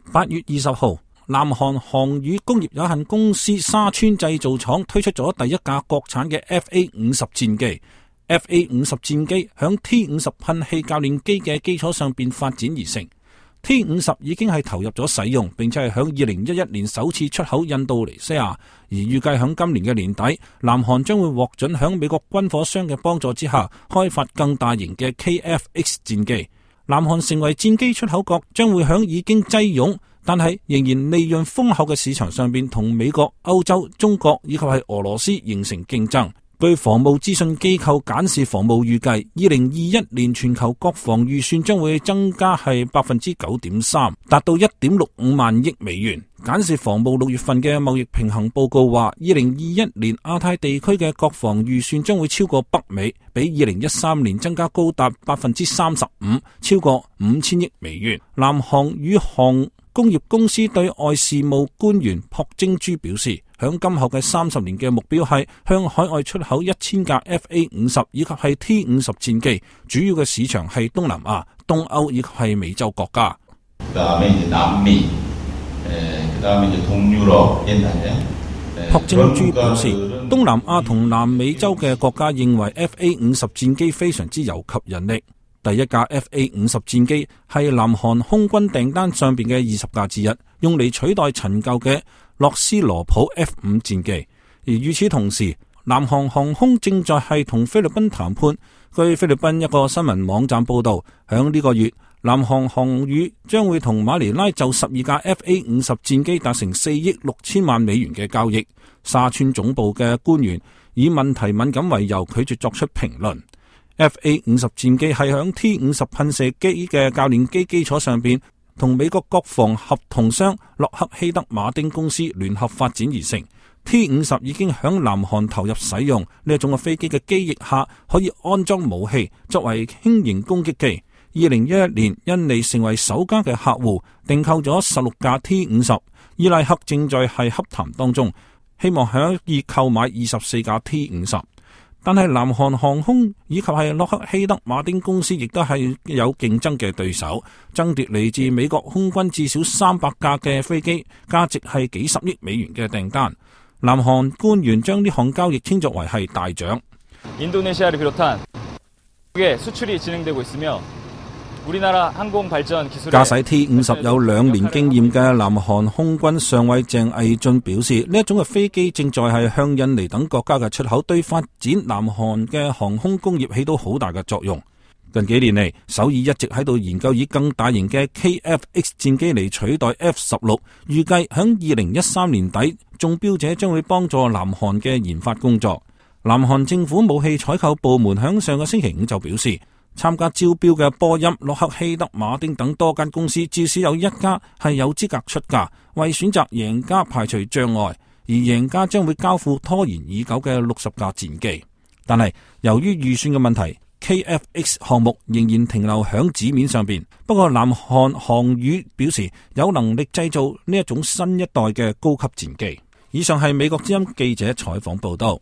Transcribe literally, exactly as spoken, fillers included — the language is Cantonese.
八月二十號，南韓航宇工業有限公司沙川製造廠推出咗第一架國產嘅 F A 五十戰機。F A 五十戰機響 T 五十噴氣教練機嘅基礎上邊發展而成。T 五十已經係投入咗使用，並且係響二零一一年首次出口印度尼西亞，而預計響今年嘅年底，南韓將會獲准響美國軍火商嘅幫助之下，開發更大型嘅 K F X 戰機。南韓成為戰機出口國，將會響已經擠擁，但係仍然利潤豐厚嘅市場上邊，同美國、歐洲、中國以及係俄羅斯形成競爭。據防務資訊機構簡氏防務預計，二零二一年全球國防預算將會增加係百分之九點三，達到一點六五萬億美元。簡氏防務六月份嘅貿易平衡報告話，二零二一年亞太地區嘅國防預算將會超過北美，比二零一三年增加高達百分之三十五，超過五千億美元。南韓宇航工業公司對外事務官員朴正珠表示，響今後嘅三十年嘅目標係向海外出口一千架 F A 五十以及係 T 五十戰機，主要嘅市場係東南亞、東歐以及係美洲國家。朴正珠表示，東南亞同南美洲嘅國家認為 F A 五十戰機非常之有吸引力。第一架 F A 五十戰機係南韓空軍訂單上邊嘅二十架之一，用嚟取代陳舊嘅洛斯羅普 F 五戰機。而與此同時，南韓航空正在係同菲律賓談判。據菲律賓一個新聞網站報道，響呢個月，南韓航宇將會同馬尼拉就十二架 F A 五十戰機達成四億六千萬美元嘅交易。沙川總部嘅官員以問題敏感為由拒絕作出評論。F A 五十戰機係響 T 五十噴射機嘅教練機基礎上邊，同美國國防合同商洛克希德馬丁公司聯合發展而成。T 五十已經響南韓投入使用，呢一種嘅飛機嘅機翼下可以安裝武器，作為輕型攻擊機。二零一一年，印尼成為首家嘅客戶，訂購咗十六架 T 五十。伊拉克正在係洽談當中，希望可以購買二十四架 T 五十。但係南韓航空以及係洛克希德馬丁公司亦都係有競爭嘅對手，爭奪嚟自美國空軍至少三百架嘅飛機，價值係幾十億美元嘅訂單。南韓官員將呢項交易稱作為係大獎。駕駛 T 五十有兩年經驗嘅南韓空軍上尉鄭毅俊表示，呢一種嘅飛機正在係向印尼等國家嘅出口，對發展南韓嘅航空工業起到好大嘅作用。近幾年嚟，首爾一直喺度研究以更大型嘅 K F X 戰機嚟取代 F 十六，預計響二零一三年底，中標者將會幫助南韓嘅研發工作。南韓政府武器採購部門響上個星期五就表示，參加招標嘅波音、洛克希德馬丁等多間公司，至少有一家係有資格出價，為選擇贏家排除障礙，而贏家將會交付拖延已久嘅六十架戰機。但係由於預算嘅問題， K F X 項目仍然停留響紙面上邊。不過南韓航宇表示有能力製造呢一種新一代嘅高級戰機。以上係美國之音記者採訪報道。